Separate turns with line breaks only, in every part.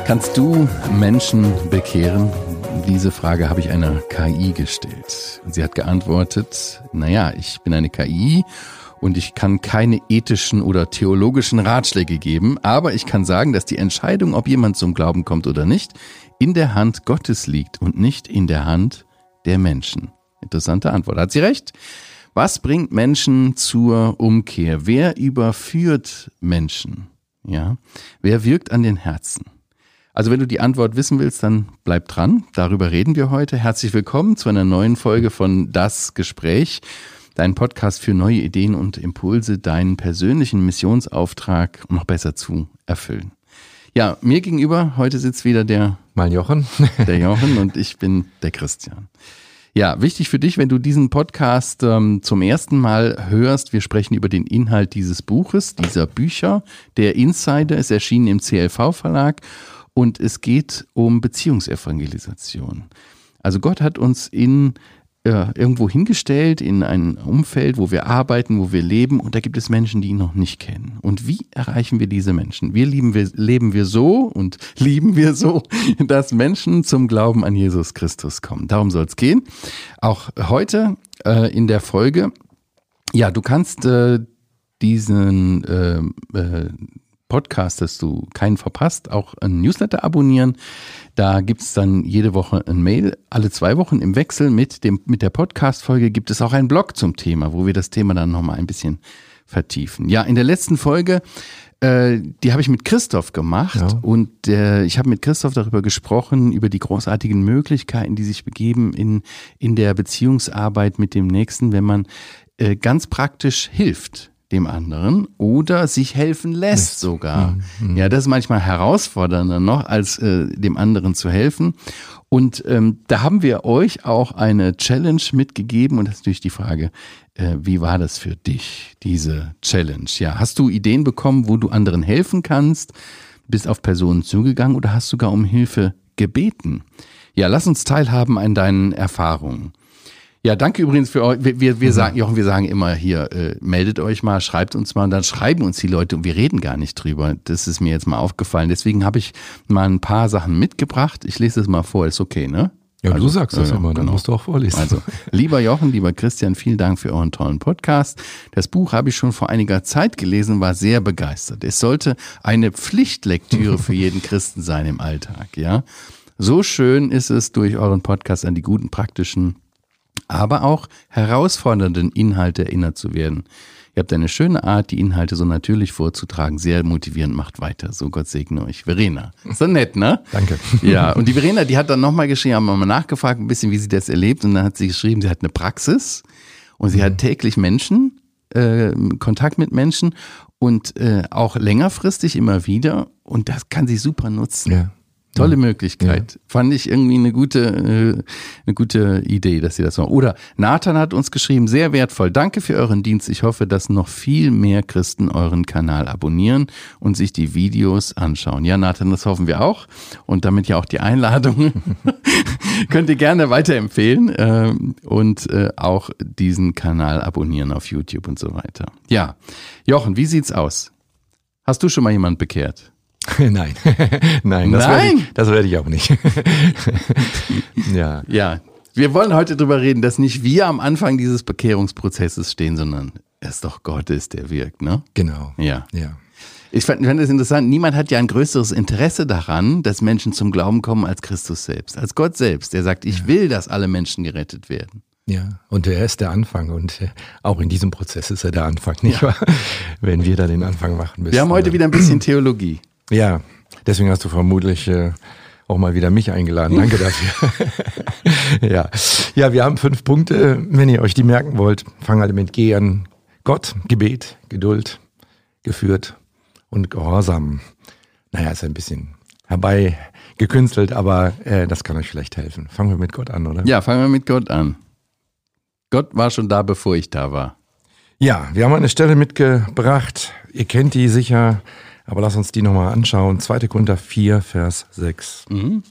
Kannst du Menschen bekehren? Diese Frage habe ich einer KI gestellt. Und sie hat geantwortet, naja, ich bin eine KI und ich kann keine ethischen oder theologischen Ratschläge geben, aber ich kann sagen, dass die Entscheidung, ob jemand zum Glauben kommt oder nicht, in der Hand Gottes liegt und nicht in der Hand der Menschen. Interessante Antwort. Hat sie recht? Was bringt Menschen zur Umkehr? Wer überführt Menschen? Ja, wer wirkt an den Herzen? Also wenn du die Antwort wissen willst, dann bleib dran. Darüber reden wir heute. Herzlich willkommen zu einer neuen Folge von Das Gespräch, dein Podcast für neue Ideen und Impulse, deinen persönlichen Missionsauftrag noch besser zu erfüllen. Ja, mir gegenüber, heute sitzt wieder der
Jochen.
Der Jochen und ich bin der Christian. Ja, wichtig für dich, wenn du diesen Podcast zum ersten Mal hörst, wir sprechen über den Inhalt dieses Buches, dieser Bücher. Der Insider ist erschienen im CLV-Verlag. Und es geht um Beziehungsevangelisation. Also Gott hat uns irgendwo hingestellt, in ein Umfeld, wo wir arbeiten, wo wir leben. Und da gibt es Menschen, die ihn noch nicht kennen. Und wie erreichen wir diese Menschen? Leben wir so, dass Menschen zum Glauben an Jesus Christus kommen. Darum soll es gehen. Auch heute in der Folge. Ja, du kannst diesen Podcast, dass du keinen verpasst, auch einen Newsletter abonnieren. Da gibt es dann jede Woche ein Mail. Alle 2 Wochen im Wechsel mit der Podcast-Folge gibt es auch einen Blog zum Thema, wo wir das Thema dann nochmal ein bisschen vertiefen. Ja, in der letzten Folge, die habe ich mit Christoph gemacht, ja. Und ich habe mit Christoph darüber gesprochen, über die großartigen Möglichkeiten, die sich begeben in der Beziehungsarbeit mit dem Nächsten, wenn man ganz praktisch hilft dem anderen oder sich helfen lässt sogar. Mhm. Ja, das ist manchmal herausfordernder noch, als dem anderen zu helfen. Und da haben wir euch auch eine Challenge mitgegeben und das ist natürlich die Frage, wie war das für dich, diese Challenge? Ja, hast du Ideen bekommen, wo du anderen helfen kannst? Bist auf Personen zugegangen oder hast sogar um Hilfe gebeten? Ja, lass uns teilhaben an deinen Erfahrungen. Ja, danke übrigens für euch. Wir sagen immer hier, meldet euch mal, schreibt uns mal und dann schreiben uns die Leute und wir reden gar nicht drüber. Das ist mir jetzt mal aufgefallen. Deswegen habe ich mal ein paar Sachen mitgebracht. Ich lese es mal vor, ist okay, ne?
Ja, also, du sagst das immer, dann musst du auch vorlesen.
Also, lieber Jochen, lieber Christian, vielen Dank für euren tollen Podcast. Das Buch habe ich schon vor einiger Zeit gelesen, war sehr begeistert. Es sollte eine Pflichtlektüre für jeden Christen sein im Alltag, ja. So schön ist es, durch euren Podcast an die guten, praktischen, aber auch herausfordernden Inhalte erinnert zu werden. Ihr habt eine schöne Art, die Inhalte so natürlich vorzutragen. Sehr motivierend, macht weiter. So, Gott segne euch. Verena. Ist doch nett, ne?
Danke.
Ja, und die Verena, die hat dann nochmal geschrieben, haben wir mal nachgefragt, ein bisschen, wie sie das erlebt. Und dann hat sie geschrieben, sie hat eine Praxis und sie hat täglich Kontakt mit Menschen und auch längerfristig immer wieder. Und das kann sie super nutzen.
Ja.
Tolle Möglichkeit. Ja. Fand ich irgendwie eine gute Idee, dass sie das machen. Oder Nathan hat uns geschrieben, sehr wertvoll. Danke für euren Dienst. Ich hoffe, dass noch viel mehr Christen euren Kanal abonnieren und sich die Videos anschauen. Ja, Nathan, das hoffen wir auch. Und damit ja auch die Einladung könnt ihr gerne weiterempfehlen und auch diesen Kanal abonnieren auf YouTube und so weiter. Ja, Jochen, wie sieht's aus? Hast du schon mal jemand bekehrt?
Nein, das werde ich auch nicht. Ja.
Wir wollen heute darüber reden, dass nicht wir am Anfang dieses Bekehrungsprozesses stehen, sondern es doch Gott ist, der wirkt, ne?
Genau.
Ja. Ich fand das interessant, niemand hat ja ein größeres Interesse daran, dass Menschen zum Glauben kommen als Christus selbst, als Gott selbst, der sagt, ich will, dass alle Menschen gerettet werden.
Ja, und er ist der Anfang und auch in diesem Prozess ist er der Anfang, nicht wahr? Wenn wir da den Anfang machen müssen.
Wir haben heute wieder ein bisschen Theologie.
Ja, deswegen hast du vermutlich auch mal wieder mich eingeladen. Danke dafür. Ja, wir haben 5 Punkte. Wenn ihr euch die merken wollt, fangen alle mit G an. Gott, Gebet, Geduld, geführt und Gehorsam. Naja, ist ein bisschen herbeigekünstelt, aber das kann euch vielleicht helfen. Fangen wir mit Gott an, oder?
Ja, fangen wir mit Gott an. Gott war schon da, bevor ich da war.
Ja, wir haben eine Stelle mitgebracht. Ihr kennt die sicher. Aber lass uns die nochmal anschauen. 2. Korinther 4, Vers 6.
Mhm.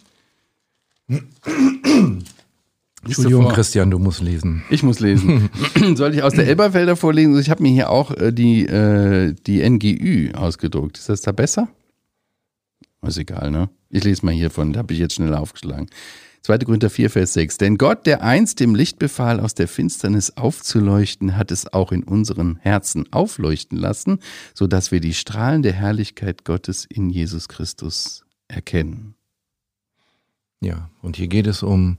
Entschuldigung, Christian, du musst lesen.
Ich muss lesen. Soll ich aus der Elberfelder vorlesen? Ich habe mir hier auch die NGÜ ausgedruckt. Ist das da besser? Ist egal, ne? Ich lese mal hiervon, da habe ich jetzt schnell aufgeschlagen. 2. Korinther 4, Vers 6. Denn Gott, der einst dem Licht befahl, aus der Finsternis aufzuleuchten, hat es auch in unseren Herzen aufleuchten lassen, sodass wir die Strahlen der Herrlichkeit Gottes in Jesus Christus erkennen.
Ja, und hier geht es um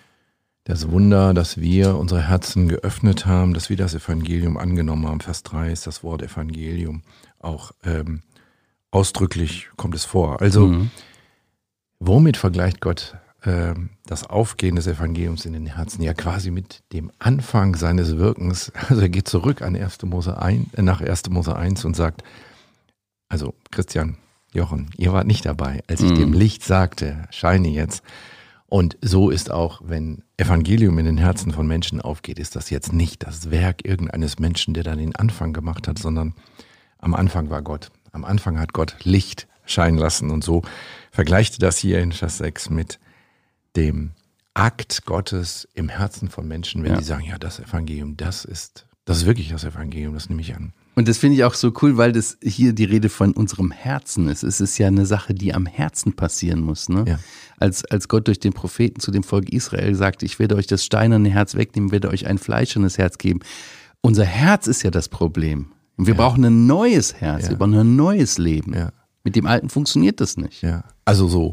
das Wunder, dass wir unsere Herzen geöffnet haben, dass wir das Evangelium angenommen haben. Vers 3 ist das Wort Evangelium. Auch ausdrücklich kommt es vor. Also, womit vergleicht Gott das Aufgehen des Evangeliums in den Herzen? Ja, quasi mit dem Anfang seines Wirkens. Also er geht zurück an nach 1. Mose 1 und sagt, also Christian, Jochen, ihr wart nicht dabei, als ich dem Licht sagte, scheine jetzt. Und so ist auch, wenn Evangelium in den Herzen von Menschen aufgeht, ist das jetzt nicht das Werk irgendeines Menschen, der dann den Anfang gemacht hat, sondern am Anfang war Gott. Am Anfang hat Gott Licht scheinen lassen. Und so vergleicht das hier in Vers 6 mit dem Akt Gottes im Herzen von Menschen, wenn die sagen, ja, das Evangelium, das ist wirklich das Evangelium, das nehme ich an.
Und das finde ich auch so cool, weil das hier die Rede von unserem Herzen ist. Es ist ja eine Sache, die am Herzen passieren muss. Ne? Ja. Als Gott durch den Propheten zu dem Volk Israel sagte, ich werde euch das steinerne Herz wegnehmen, werde euch ein fleischernes Herz geben. Unser Herz ist ja das Problem. Und wir brauchen ein neues Herz, wir brauchen ein neues Leben. Ja. Mit dem alten funktioniert das nicht.
Ja. Also so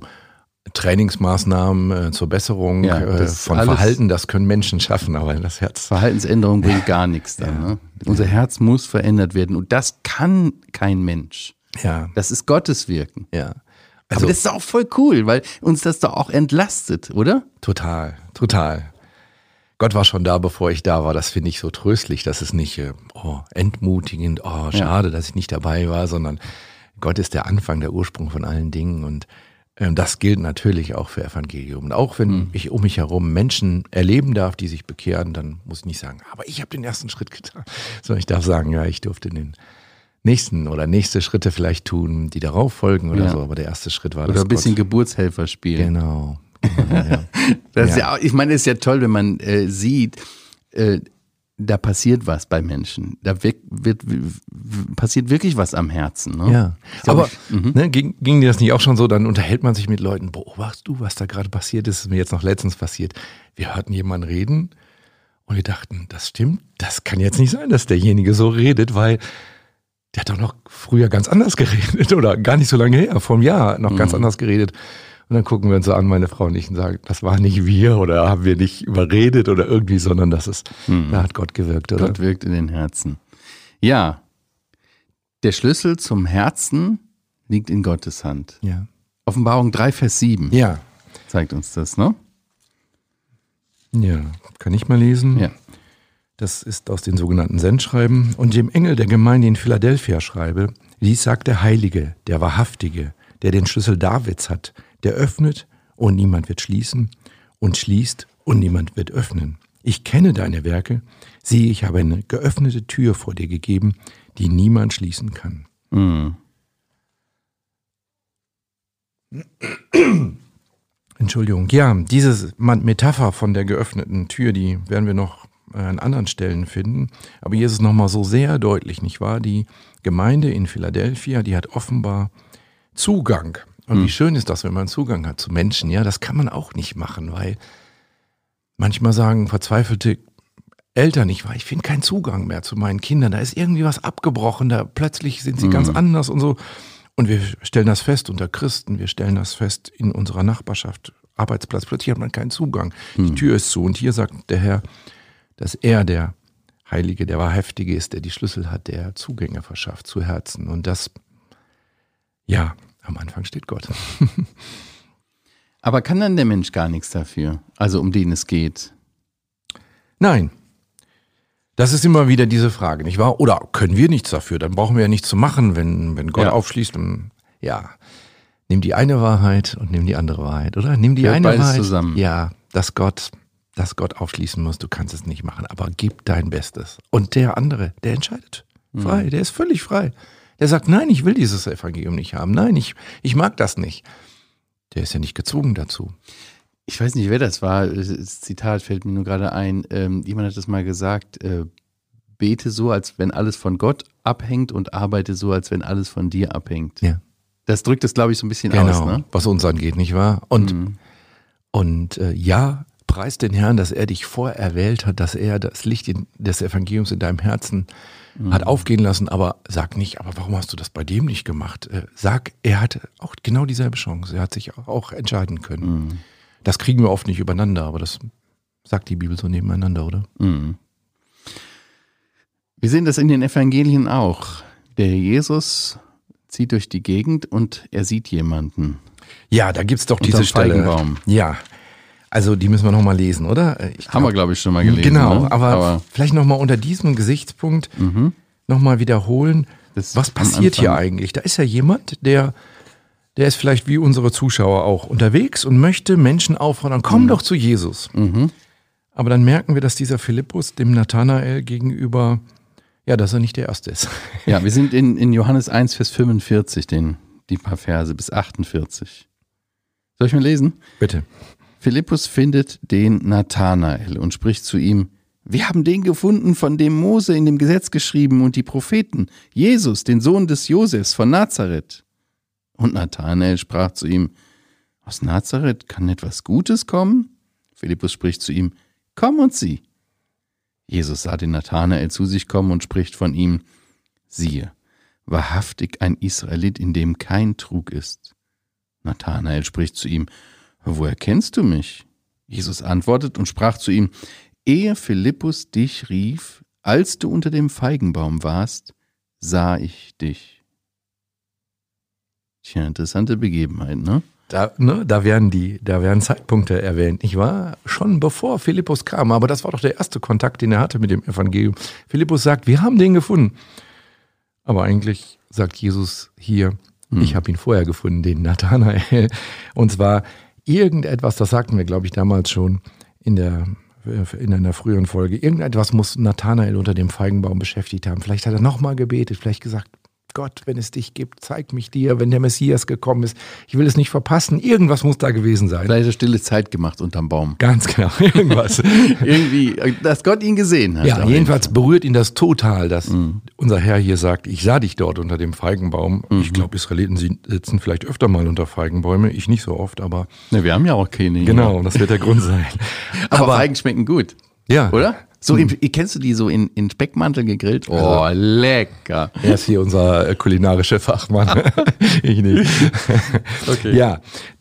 Trainingsmaßnahmen zur Besserung von Verhalten, das können Menschen schaffen, aber das Herz...
Verhaltensänderung bringt gar nichts dann. Ne? Unser Herz muss verändert werden und das kann kein Mensch.
Ja.
Das ist Gottes Wirken.
Ja.
Also, aber das ist auch voll cool, weil uns das doch auch entlastet, oder?
Total, total. Gott war schon da, bevor ich da war. Das finde ich so tröstlich. Das ist nicht entmutigend, schade, dass ich nicht dabei war, sondern Gott ist der Anfang, der Ursprung von allen Dingen und das gilt natürlich auch für Evangelium. Und auch wenn ich um mich herum Menschen erleben darf, die sich bekehren, dann muss ich nicht sagen, aber ich habe den ersten Schritt getan. Sondern ich darf sagen, ja, ich durfte den nächsten oder nächste Schritte vielleicht tun, die darauf folgen oder so. Aber der erste Schritt war das.
Oder ein bisschen Geburtshelfer spielen.
Genau. Ja.
Das ist ja auch, ich meine, es ist ja toll, wenn man sieht, da passiert was bei Menschen. Da passiert wirklich was am Herzen. Ne?
Ja, aber ging dir das nicht auch schon so, dann unterhält man sich mit Leuten, beobachtest du, was da gerade passiert ist? Das ist mir jetzt noch letztens passiert. Wir hörten jemanden reden und wir dachten, das stimmt, das kann jetzt nicht sein, dass derjenige so redet, weil der hat doch noch früher ganz anders geredet oder gar nicht so lange her, vor einem Jahr noch ganz anders geredet. Und dann gucken wir uns so an, meine Frau und ich, und sagen, das war nicht wir oder haben wir nicht überredet oder irgendwie, sondern das ist, da hat Gott gewirkt, oder?
Gott wirkt in den Herzen. Ja, der Schlüssel zum Herzen liegt in Gottes Hand.
Ja.
Offenbarung 3, Vers 7 zeigt uns das, ne?
Ja, kann ich mal lesen?
Ja.
Das ist aus den sogenannten Sendschreiben. Und dem Engel der Gemeinde in Philadelphia schreibe, dies sagt der Heilige, der Wahrhaftige, der den Schlüssel Davids hat, der öffnet und niemand wird schließen und schließt und niemand wird öffnen. Ich kenne deine Werke, siehe, ich habe eine geöffnete Tür vor dir gegeben, die niemand schließen kann. Entschuldigung, ja, diese Metapher von der geöffneten Tür, die werden wir noch an anderen Stellen finden, aber hier ist es nochmal so sehr deutlich, nicht wahr? Die Gemeinde in Philadelphia, die hat offenbar Zugang. Und wie schön ist das, wenn man Zugang hat zu Menschen, ja, das kann man auch nicht machen, weil manchmal sagen verzweifelte Eltern, ich finde keinen Zugang mehr zu meinen Kindern, da ist irgendwie was abgebrochen, da plötzlich sind sie ganz anders und so. Und wir stellen das fest unter Christen, wir stellen das fest in unserer Nachbarschaft, Arbeitsplatz, plötzlich hat man keinen Zugang, die Tür ist zu und hier sagt der Herr, dass er der Heilige, der Wahrhaftige ist, der die Schlüssel hat, der Zugänge verschafft zu Herzen und das, ja, am Anfang steht Gott.
Aber kann dann der Mensch gar nichts dafür? Also um den es geht?
Nein. Das ist immer wieder diese Frage, nicht wahr? Oder können wir nichts dafür? Dann brauchen wir ja nichts zu machen, wenn Gott aufschließt. Und, nimm die eine Wahrheit und nimm die andere Wahrheit, oder? Nimm die eine Wahrheit
zusammen.
Ja, dass Gott aufschließen muss, du kannst es nicht machen, aber gib dein Bestes. Und der andere, der entscheidet frei, der ist völlig frei. Der sagt, nein, ich will dieses Evangelium nicht haben. Nein, ich mag das nicht. Der ist ja nicht gezwungen dazu.
Ich weiß nicht, wer das war. Das Zitat fällt mir nur gerade ein. Jemand hat das mal gesagt, bete so, als wenn alles von Gott abhängt und arbeite so, als wenn alles von dir abhängt.
Ja.
Das drückt es, glaube ich, so ein bisschen aus, ne?
Was uns angeht, nicht wahr? Und ja, preis den Herrn, dass er dich vorerwählt hat, dass er das Licht des Evangeliums in deinem Herzen hat aufgehen lassen, aber sag nicht, aber warum hast du das bei dem nicht gemacht? Sag, er hatte auch genau dieselbe Chance, er hat sich auch entscheiden können. Das kriegen wir oft nicht übereinander, aber das sagt die Bibel so nebeneinander, oder?
Wir sehen das in den Evangelien auch. Der Jesus zieht durch die Gegend und er sieht jemanden.
Ja, da gibt's doch diese Stelle.
Feigenbaum.
Ja, also die müssen wir nochmal lesen, oder?
Haben wir, glaube ich, schon mal gelesen.
Genau,
ne?
aber vielleicht nochmal unter diesem Gesichtspunkt nochmal wiederholen, was passiert hier eigentlich? Da ist ja jemand, der ist vielleicht wie unsere Zuschauer auch unterwegs und möchte Menschen auffordern, komm doch zu Jesus. Aber dann merken wir, dass dieser Philippus dem Nathanael gegenüber, ja, dass er nicht der Erste ist.
Ja, wir sind in Johannes 1, Vers 45, die paar Verse bis 48. Soll ich mal lesen?
Bitte.
Philippus findet den Nathanael und spricht zu ihm: Wir haben den gefunden, von dem Mose in dem Gesetz geschrieben und die Propheten, Jesus, den Sohn des Josefs von Nazareth. Und Nathanael sprach zu ihm: Aus Nazareth kann etwas Gutes kommen? Philippus spricht zu ihm: Komm und sieh. Jesus sah den Nathanael zu sich kommen und spricht von ihm: Siehe, wahrhaftig ein Israelit, in dem kein Trug ist. Nathanael spricht zu ihm: Woher kennst du mich? Jesus antwortet und sprach zu ihm: Ehe Philippus dich rief, als du unter dem Feigenbaum warst, sah ich dich. Tja, interessante Begebenheit, ne?
Da werden Zeitpunkte erwähnt, nicht wahr? Schon bevor Philippus kam, aber das war doch der erste Kontakt, den er hatte mit dem Evangelium. Philippus sagt, wir haben den gefunden. Aber eigentlich sagt Jesus hier, ich habe ihn vorher gefunden, den Nathanael. Und zwar irgendetwas, das sagten wir, glaube ich, damals schon in einer früheren Folge, irgendetwas muss Nathanael unter dem Feigenbaum beschäftigt haben. Vielleicht hat er nochmal gebetet, vielleicht gesagt, Gott, wenn es dich gibt, zeig mich dir, wenn der Messias gekommen ist. Ich will es nicht verpassen. Irgendwas muss da gewesen sein.
Vielleicht hat er stille Zeit gemacht unterm Baum.
Ganz genau, irgendwas.
Irgendwie, dass Gott ihn gesehen hat.
Ja, jedenfalls berührt ihn das total, dass unser Herr hier sagt, ich sah dich dort unter dem Feigenbaum. Ich glaube, Israeliten sitzen vielleicht öfter mal unter Feigenbäume. Ich nicht so oft, aber...
Ne, wir haben ja auch keine.
Genau, das wird der Grund sein.
Aber Feigen schmecken gut.
Ja.
Oder? So, kennst du die so in Speckmantel gegrillt? Oh, lecker.
Er ist hier unser kulinarischer Fachmann. Ich nicht.
Okay.
Ja,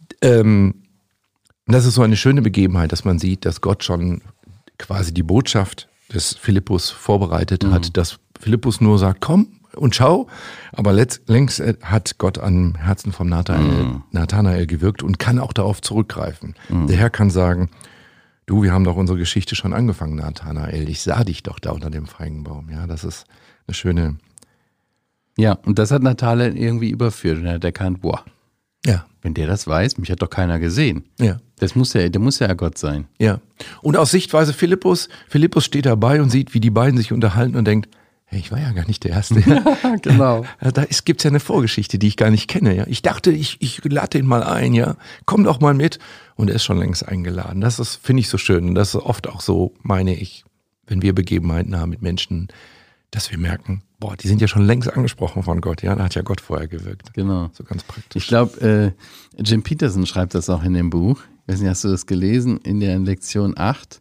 das ist so eine schöne Begebenheit, dass man sieht, dass Gott schon quasi die Botschaft des Philippus vorbereitet hat, dass Philippus nur sagt, komm und schau, aber längst hat Gott am Herzen vom Nathanael gewirkt und kann auch darauf zurückgreifen. Der Herr kann sagen, du, wir haben doch unsere Geschichte schon angefangen, Nathanael. Ich sah dich doch da unter dem Feigenbaum. Ja, das ist eine schöne...
Ja, und das hat Nathanael irgendwie überführt und er hat erkannt, boah,
Ja.
wenn der das weiß, mich hat doch keiner gesehen.
Ja.
Der muss ja Gott sein.
Ja. Und aus Sichtweise Philippus steht dabei und sieht, wie die beiden sich unterhalten und denkt, hey, ich war ja gar nicht der Erste.
Genau.
Da gibt's ja eine Vorgeschichte, die ich gar nicht kenne. Ja. Ich dachte, ich lade den mal ein, ja. Komm doch mal mit. Und er ist schon längst eingeladen. Das finde ich so schön. Und das ist oft auch so, meine ich, wenn wir Begebenheiten haben mit Menschen, dass wir merken, boah, die sind ja schon längst angesprochen von Gott. Ja, da hat ja Gott vorher gewirkt.
Genau.
So ganz praktisch.
Ich glaube, Jim Peterson schreibt das auch in dem Buch. Ich weiß nicht, hast du das gelesen? In der Lektion 8.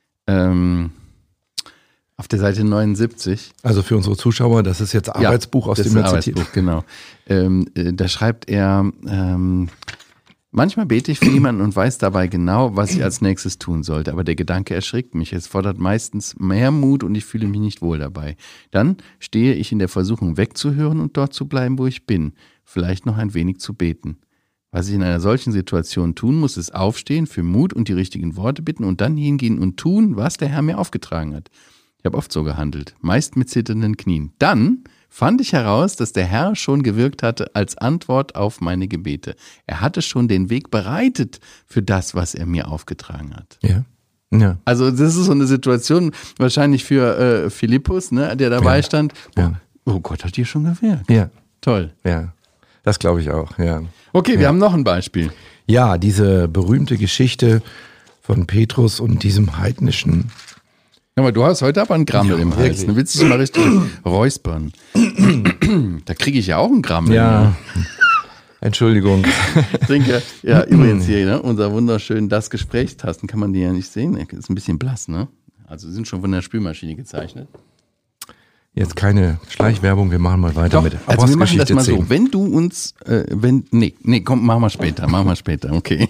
Auf der Seite 79.
Also für unsere Zuschauer, das ist jetzt Arbeitsbuch, aus dem er zitiert.
Arbeitsbuch, genau. Da schreibt er, manchmal bete ich für jemanden und weiß dabei genau, was ich als nächstes tun sollte. Aber der Gedanke erschrickt mich. Es fordert meistens mehr Mut und ich fühle mich nicht wohl dabei. Dann stehe ich in der Versuchung, wegzuhören und dort zu bleiben, wo ich bin. Vielleicht noch ein wenig zu beten. Was ich in einer solchen Situation tun muss, ist aufstehen, für Mut und die richtigen Worte bitten und dann hingehen und tun, was der Herr mir aufgetragen hat. Ich habe oft so gehandelt, meist mit zitternden Knien. Dann fand ich heraus, dass der Herr schon gewirkt hatte als Antwort auf meine Gebete. Er hatte schon den Weg bereitet für das, was er mir aufgetragen hat.
Ja. Ja.
Also das ist so eine Situation wahrscheinlich für Philippus, ne, der dabei stand. Oh Gott, hat dir schon gewirkt.
Ja.
Toll.
Ja. Das glaube ich auch, ja.
Okay, wir haben noch ein Beispiel.
Ja, diese berühmte Geschichte von Petrus und diesem heidnischen...
Ja, aber du hast heute aber einen Grammel im Hals.
wirklich.
Du willst dich mal richtig räuspern. Da kriege ich ja auch einen Grammel.
Ja. Entschuldigung.
Trinke. Ja, übrigens hier, ne? Unser wunderschön Das Gesprächstasten kann man die ja nicht sehen. Ist ein bisschen blass, ne? Also sind schon von der Spülmaschine gezeichnet.
Jetzt keine Schleichwerbung, wir machen mal weiter mit
also wir machen das
Apostelgeschichte
mal
10.
so, wenn du uns, komm, machen wir später, okay.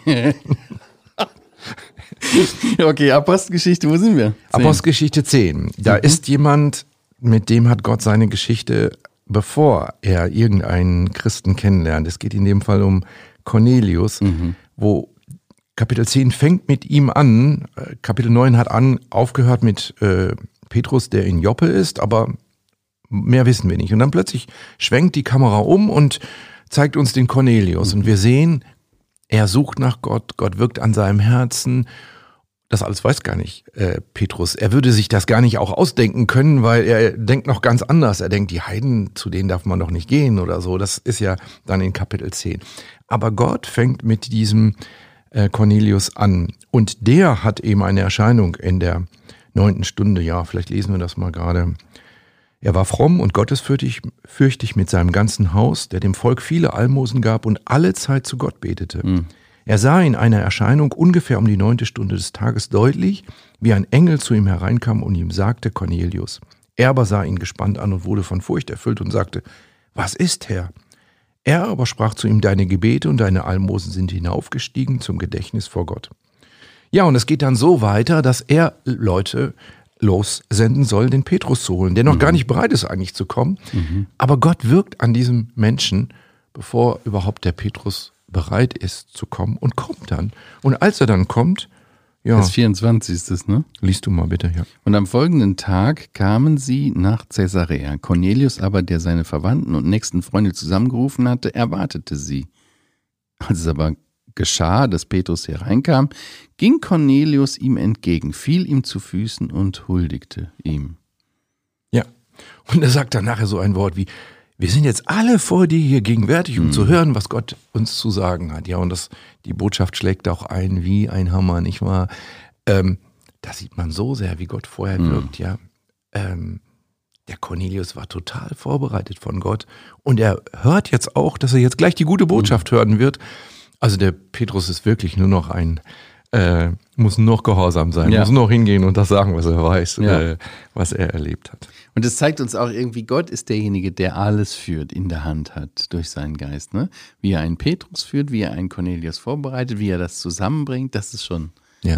Okay, Apostelgeschichte, wo sind wir? 10.
Apostelgeschichte 10. Da ist jemand, mit dem hat Gott seine Geschichte, bevor er irgendeinen Christen kennenlernt. Es geht in dem Fall um Cornelius, wo Kapitel 10 fängt mit ihm an. Kapitel 9 hat aufgehört mit Petrus, der in Joppe ist, aber mehr wissen wir nicht. Und dann plötzlich schwenkt die Kamera um und zeigt uns den Cornelius. Und wir sehen, er sucht nach Gott, Gott wirkt an seinem Herzen. Das alles weiß gar nicht Petrus. Er würde sich das gar nicht auch ausdenken können, weil er denkt noch ganz anders. Er denkt, die Heiden, zu denen darf man doch nicht gehen oder so. Das ist ja dann in Kapitel 10. Aber Gott fängt mit diesem Cornelius an. Und der hat eben eine Erscheinung in der 9. Stunde. Ja, vielleicht lesen wir das mal gerade. Er war fromm und gottesfürchtig mit seinem ganzen Haus, der dem Volk viele Almosen gab und alle Zeit zu Gott betete. Er sah in einer Erscheinung ungefähr um die 9. Stunde des Tages deutlich, wie ein Engel zu ihm hereinkam und ihm sagte, Cornelius. Er aber sah ihn gespannt an und wurde von Furcht erfüllt und sagte, was ist, Herr? Er aber sprach zu ihm, deine Gebete und deine Almosen sind hinaufgestiegen zum Gedächtnis vor Gott. Ja, und es geht dann so weiter, dass er Leute lossenden soll, den Petrus zu holen, der noch gar nicht bereit ist eigentlich zu kommen. Aber Gott wirkt an diesem Menschen, bevor überhaupt der Petrus bereit ist zu kommen und kommt dann. Und als er dann kommt, ja.
Das 24 ist es, ne?
Liest du mal bitte, ja.
Und am folgenden Tag kamen sie nach Caesarea. Cornelius aber, der seine Verwandten und nächsten Freunde zusammengerufen hatte, erwartete sie. Als es aber geschah, dass Petrus hereinkam, ging Cornelius ihm entgegen, fiel ihm zu Füßen und huldigte ihm.
Ja, und er sagt dann nachher so ein Wort wie, wir sind jetzt alle vor dir hier gegenwärtig, um zu hören, was Gott uns zu sagen hat. Ja, und die Botschaft schlägt auch ein wie ein Hammer, nicht wahr? Da sieht man so sehr, wie Gott vorher wirkt, ja. Der Cornelius war total vorbereitet von Gott und er hört jetzt auch, dass er jetzt gleich die gute Botschaft hören wird. Also der Petrus ist wirklich nur noch muss nur noch gehorsam sein, muss nur noch hingehen und das sagen, was er weiß, was er erlebt hat.
Und es zeigt uns auch irgendwie, Gott ist derjenige, der alles führt, in der Hand hat durch seinen Geist. Ne? Wie er einen Petrus führt, wie er einen Cornelius vorbereitet, wie er das zusammenbringt, das ist schon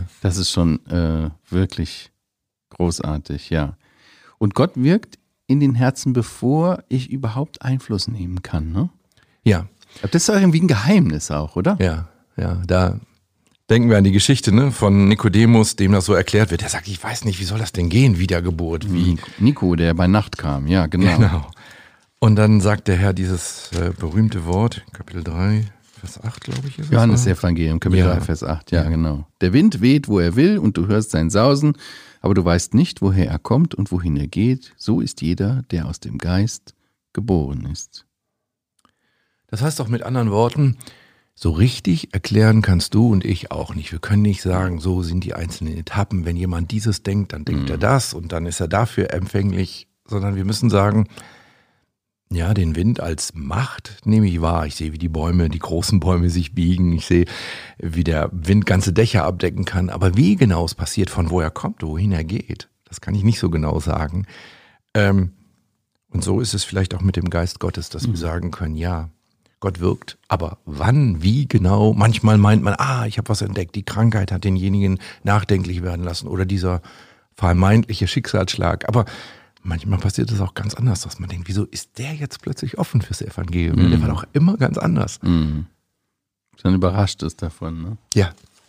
wirklich großartig, ja. Und Gott wirkt in den Herzen, bevor ich überhaupt Einfluss nehmen kann, ne?
Ja.
Das ist doch irgendwie ein Geheimnis auch, oder?
Ja, da denken wir an die Geschichte, ne, von Nikodemus, dem das so erklärt wird. Der sagt, ich weiß nicht, wie soll das denn gehen, Wiedergeburt? Wie?
Nico, der bei Nacht kam, ja, genau.
Und dann sagt der Herr dieses berühmte Wort, Kapitel 3, Vers 8, glaube ich. Ist
Johannes Evangelium, Kapitel 3, Vers 8, ja, genau. Der Wind weht, wo er will, und du hörst sein Sausen, aber du weißt nicht, woher er kommt und wohin er geht. So ist jeder, der aus dem Geist geboren ist.
Das heißt doch mit anderen Worten, so richtig erklären kannst du und ich auch nicht. Wir können nicht sagen, so sind die einzelnen Etappen. Wenn jemand dieses denkt, dann denkt er das und dann ist er dafür empfänglich. Sondern wir müssen sagen, ja, den Wind als Macht nehme ich wahr. Ich sehe, wie die großen Bäume sich biegen. Ich sehe, wie der Wind ganze Dächer abdecken kann. Aber wie genau es passiert, von wo er kommt, wohin er geht, das kann ich nicht so genau sagen. Und so ist es vielleicht auch mit dem Geist Gottes, dass wir sagen können, ja, Gott wirkt, aber wann, wie genau? Manchmal meint man, ich habe was entdeckt, die Krankheit hat denjenigen nachdenklich werden lassen oder dieser vermeintliche Schicksalsschlag. Aber manchmal passiert es auch ganz anders, dass man denkt, wieso ist der jetzt plötzlich offen fürs Evangelium? Der war doch immer ganz anders.
Dann überrascht es davon, ne?
Ja.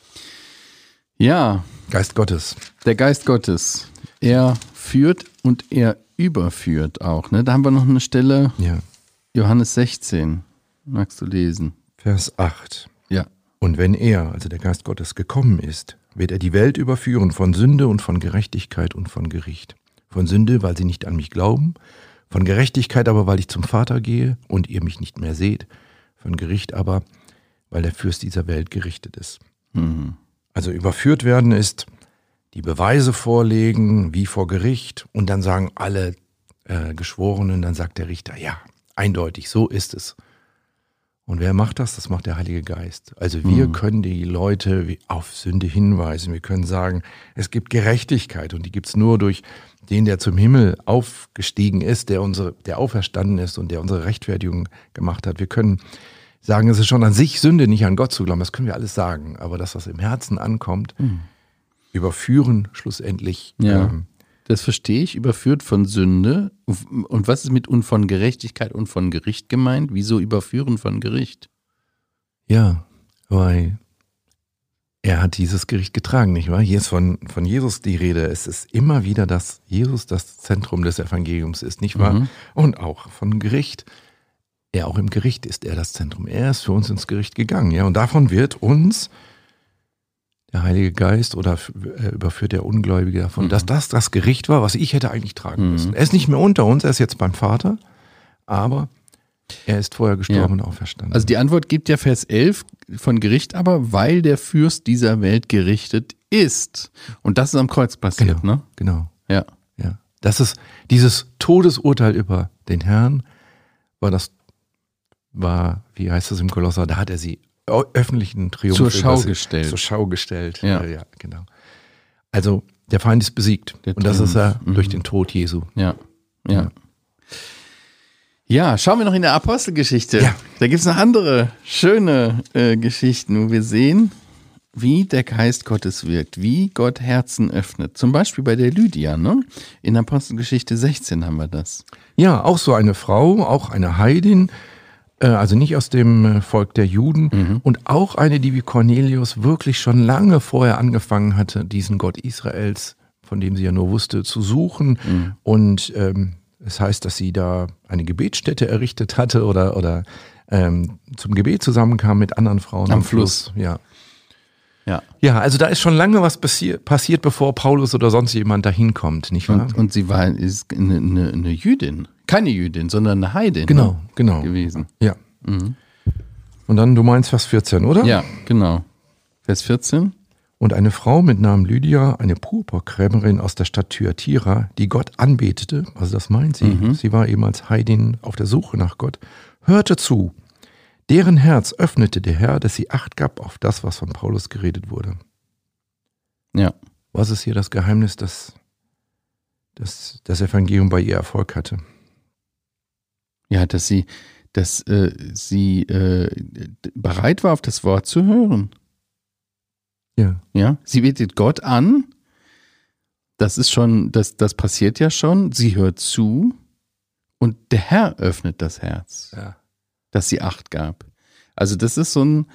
Ja.
Geist Gottes.
Der Geist Gottes. Er führt und er überführt auch, ne? Da haben wir noch eine Stelle, Johannes 16. Magst du lesen?
Vers 8.
Ja.
Und wenn er, also der Geist Gottes, gekommen ist, wird er die Welt überführen von Sünde und von Gerechtigkeit und von Gericht. Von Sünde, weil sie nicht an mich glauben, von Gerechtigkeit aber, weil ich zum Vater gehe und ihr mich nicht mehr seht, von Gericht aber, weil der Fürst dieser Welt gerichtet ist. Also überführt werden ist die Beweise vorlegen, wie vor Gericht, und dann sagen alle Geschworenen, dann sagt der Richter, ja, eindeutig, so ist es. Und wer macht das? Das macht der Heilige Geist. Also wir können die Leute auf Sünde hinweisen. Wir können sagen, es gibt Gerechtigkeit und die gibt es nur durch den, der zum Himmel aufgestiegen ist, der auferstanden ist und der unsere Rechtfertigung gemacht hat. Wir können sagen, es ist schon an sich Sünde, nicht an Gott zu glauben. Das können wir alles sagen. Aber dass das im Herzen ankommt, überführen schlussendlich.
Ja. Das verstehe ich, überführt von Sünde. Und was ist mit und von Gerechtigkeit und von Gericht gemeint? Wieso überführen von Gericht?
Ja, weil er hat dieses Gericht getragen, nicht wahr? Hier ist von Jesus die Rede. Es ist immer wieder, dass Jesus das Zentrum des Evangeliums ist, nicht wahr? Und auch von Gericht. Er auch im Gericht ist er das Zentrum. Er ist für uns ins Gericht gegangen. Ja, und davon wird uns der Heilige Geist oder überführt der Ungläubige davon, dass das Gericht war, was ich hätte eigentlich tragen müssen. Er ist nicht mehr unter uns, er ist jetzt beim Vater, aber er ist vorher gestorben und auferstanden.
Also die Antwort gibt ja Vers 11 von Gericht aber, weil der Fürst dieser Welt gerichtet ist. Und das ist am Kreuz passiert, ne?
Genau.
Ja.
Das ist dieses Todesurteil über den Herrn, wie heißt es im Kolosser, da hat er sie öffentlichen Triumph
zur Schau gestellt.
Ja, genau. Also der Feind ist besiegt. Und das ist er durch den Tod Jesu.
Ja. Ja, schauen wir noch in der Apostelgeschichte.
Ja.
Da gibt es noch andere schöne Geschichten, wo wir sehen, wie der Geist Gottes wirkt, wie Gott Herzen öffnet. Zum Beispiel bei der Lydia, ne? In Apostelgeschichte 16 haben wir das.
Ja, auch so eine Frau, auch eine Heidin, also nicht aus dem Volk der Juden und auch eine, die wie Cornelius wirklich schon lange vorher angefangen hatte, diesen Gott Israels, von dem sie ja nur wusste, zu suchen. Und es heißt, dass sie da eine Gebetsstätte errichtet hatte oder zum Gebet zusammenkam mit anderen Frauen
am Fluss.
Ja, also da ist schon lange was passiert, bevor Paulus oder sonst jemand dahin kommt, nicht wahr?
Und sie ist eine Jüdin. Keine Jüdin, sondern eine Heidin.
Genau
gewesen.
Ja. Und dann, du meinst Vers 14, oder?
Ja, genau. Vers 14.
Und eine Frau mit Namen Lydia, eine Purpurkrämerin aus der Stadt Thyatira, die Gott anbetete, also das meint sie, sie war eben als Heidin auf der Suche nach Gott, hörte zu. Deren Herz öffnete der Herr, dass sie Acht gab auf das, was von Paulus geredet wurde.
Ja.
Was ist hier das Geheimnis, dass das Evangelium bei ihr Erfolg hatte?
Ja, dass sie bereit war, auf das Wort zu hören. Ja. Sie betet Gott an. Das ist schon, das passiert ja schon. Sie hört zu und der Herr öffnet das Herz, dass sie Acht gab. Also das ist so ein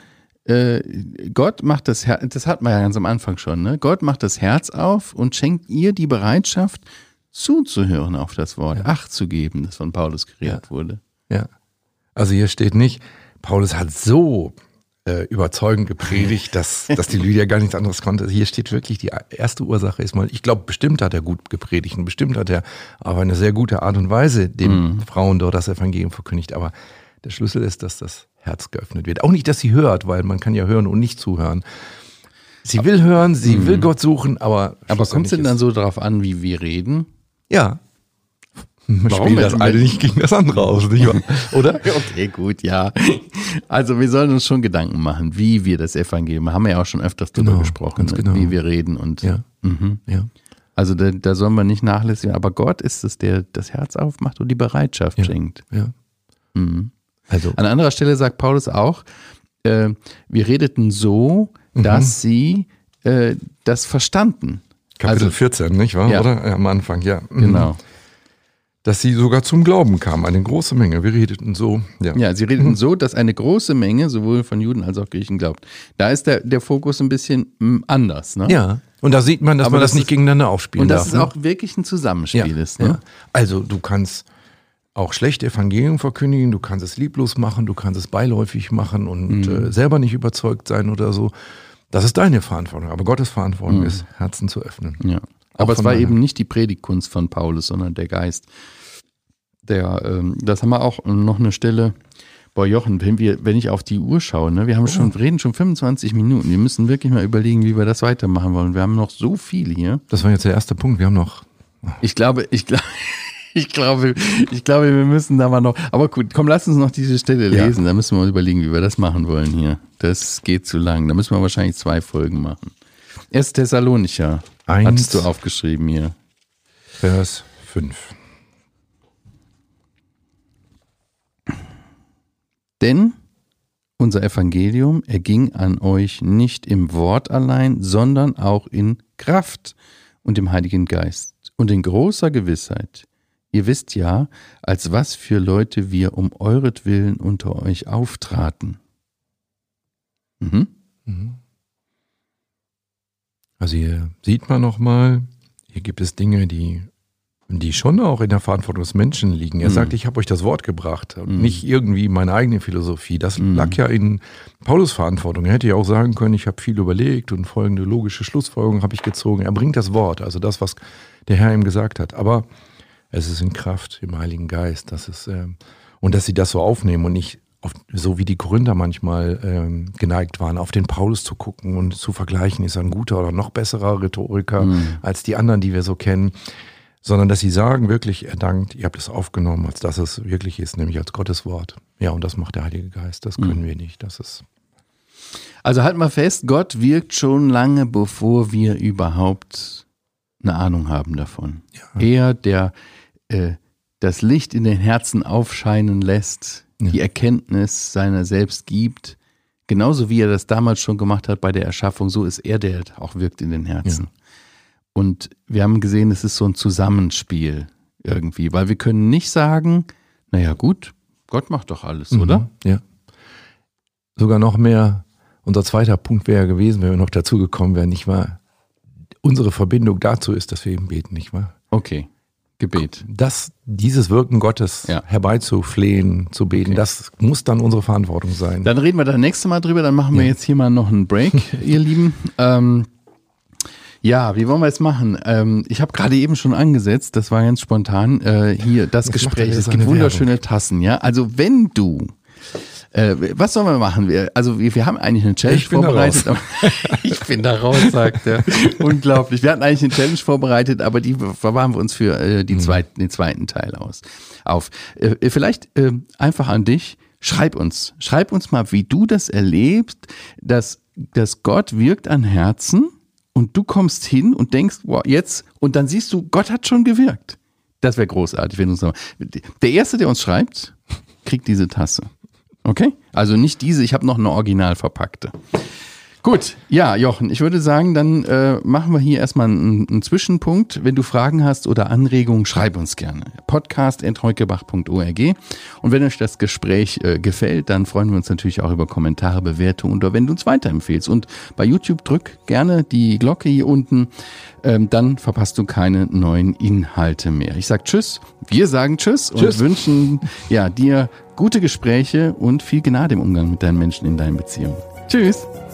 Gott macht das Herz, das hat man ja ganz am Anfang schon, ne? Gott macht das Herz auf und schenkt ihr die Bereitschaft, zuzuhören auf das Wort, Acht zu geben, das von Paulus geredet wurde.
Ja. Also hier steht nicht, Paulus hat so überzeugend gepredigt, dass die Lydia gar nichts anderes konnte. Hier steht wirklich, die erste Ursache ist mal, ich glaube, bestimmt hat er gut gepredigt und bestimmt hat er auf eine sehr gute Art und Weise den Frauen dort das Evangelium verkündigt. Aber der Schlüssel ist, dass das Herz geöffnet wird. Auch nicht, dass sie hört, weil man kann ja hören und nicht zuhören. Sie will hören, sie will Gott suchen, aber
kommt es denn dann so darauf an, wie wir reden?
Ja. Spielt das eine nicht gegen das andere aus, nicht wahr? Oder?
Okay, gut, ja. Also wir sollen uns schon Gedanken machen, wie wir das Evangelium, haben wir ja auch schon öfters drüber gesprochen, wie wir reden. Und
ja.
Also da sollen wir nicht nachlässigen, aber Gott ist es, der das Herz aufmacht und die Bereitschaft schenkt.
Ja.
Also. An anderer Stelle sagt Paulus auch, wir redeten so, dass sie das verstanden.
Kapitel 14, nicht wahr?
Ja.
Oder? Ja, am Anfang, ja.
Genau.
Dass sie sogar zum Glauben kamen, eine große Menge. Wir redeten so.
Ja, sie redeten so, dass eine große Menge sowohl von Juden als auch Griechen glaubt. Da ist der Fokus ein bisschen anders. Ne?
Ja, und da sieht man, dass man das nicht gegeneinander aufspielen darf.
Und dass es auch wirklich ein Zusammenspiel ist. Ne?
Ja. Also du kannst auch schlecht Evangelium verkündigen, du kannst es lieblos machen, du kannst es beiläufig machen und selber nicht überzeugt sein oder so. Das ist deine Verantwortung. Aber Gottes Verantwortung ist, Herzen zu öffnen.
Ja. Aber es war eben nicht die Predigtkunst von Paulus, sondern der Geist. Das haben wir auch noch eine Stelle. Boah, Jochen, wenn ich auf die Uhr schaue, ne, wir haben reden schon 25 Minuten. Wir müssen wirklich mal überlegen, wie wir das weitermachen wollen. Wir haben noch so viel hier.
Das war jetzt der erste Punkt. Wir haben noch.
Ich glaube, Ich glaube, wir müssen da mal noch. Aber gut, komm, lass uns noch diese Stelle lesen. Da müssen wir uns überlegen, wie wir das machen wollen hier. Das geht zu lang. Da müssen wir wahrscheinlich 2 Folgen machen. 1. Thessalonicher. Hattest du aufgeschrieben hier.
Vers 5.
Denn unser Evangelium erging an euch nicht im Wort allein, sondern auch in Kraft und im Heiligen Geist und in großer Gewissheit. Ihr wisst ja, als was für Leute wir um euretwillen unter euch auftraten. Mhm.
Also hier sieht man nochmal, hier gibt es Dinge, die schon auch in der Verantwortung des Menschen liegen. Er sagt, ich habe euch das Wort gebracht und nicht irgendwie meine eigene Philosophie. Das lag ja in Paulus Verantwortung. Er hätte ja auch sagen können, ich habe viel überlegt und folgende logische Schlussfolgerungen habe ich gezogen. Er bringt das Wort, also das, was der Herr ihm gesagt hat. Aber es ist in Kraft im Heiligen Geist. Und dass sie das so aufnehmen und nicht so wie die Korinther manchmal geneigt waren, auf den Paulus zu gucken und zu vergleichen, ist er ein guter oder noch besserer Rhetoriker als die anderen, die wir so kennen. Sondern dass sie sagen wirklich, er dankt, ihr habt es aufgenommen, als dass es wirklich ist, nämlich als Gottes Wort. Ja, und das macht der Heilige Geist, das können wir nicht.
Also halt mal fest, Gott wirkt schon lange, bevor wir überhaupt eine Ahnung haben davon. Ja. Er, der das Licht in den Herzen aufscheinen lässt, die Erkenntnis seiner selbst gibt, genauso wie er das damals schon gemacht hat bei der Erschaffung, so ist er, der auch wirkt in den Herzen. Ja. Und wir haben gesehen, es ist so ein Zusammenspiel irgendwie, weil wir können nicht sagen, naja gut, Gott macht doch alles, oder?
Ja. Sogar noch mehr, unser zweiter Punkt wäre gewesen, wenn wir noch dazu gekommen wären, nicht wahr? Unsere Verbindung dazu ist, dass wir eben beten, nicht wahr?
Okay, Gebet.
Dieses Wirken Gottes herbeizuflehen, zu beten, das muss dann unsere Verantwortung sein.
Dann reden wir das nächste Mal drüber, dann machen wir jetzt hier mal noch einen Break, ihr Lieben. Ja, wie wollen wir es machen? Ich habe gerade eben schon angesetzt, das war ganz spontan, hier das Gespräch. Es gibt wunderschöne Tassen, ja. Also wenn du, was sollen wir machen? Wir haben eigentlich eine Challenge vorbereitet. Ich bin da raus, sagt er. Unglaublich. Wir hatten eigentlich eine Challenge vorbereitet, aber die verwahren wir uns für den zweiten Teil auf. Vielleicht einfach an dich. Schreib uns mal, wie du das erlebst, dass Gott wirkt an Herzen. Und du kommst hin und denkst, wow, jetzt, und dann siehst du, Gott hat schon gewirkt. Das wäre großartig, wenn du es noch. Der Erste, der uns schreibt, kriegt diese Tasse. Okay? Also nicht diese, ich habe noch eine original verpackte. Gut, ja, Jochen, ich würde sagen, dann machen wir hier erstmal einen Zwischenpunkt. Wenn du Fragen hast oder Anregungen, schreib uns gerne. podcast@heukebach.org. Und wenn euch das Gespräch gefällt, dann freuen wir uns natürlich auch über Kommentare, Bewertungen oder wenn du uns weiterempfehlst. Und bei YouTube drück gerne die Glocke hier unten, dann verpasst du keine neuen Inhalte mehr. Ich sage Tschüss, wir sagen Tschüss und wünschen dir gute Gespräche und viel Gnade im Umgang mit deinen Menschen in deinen Beziehungen. Tschüss.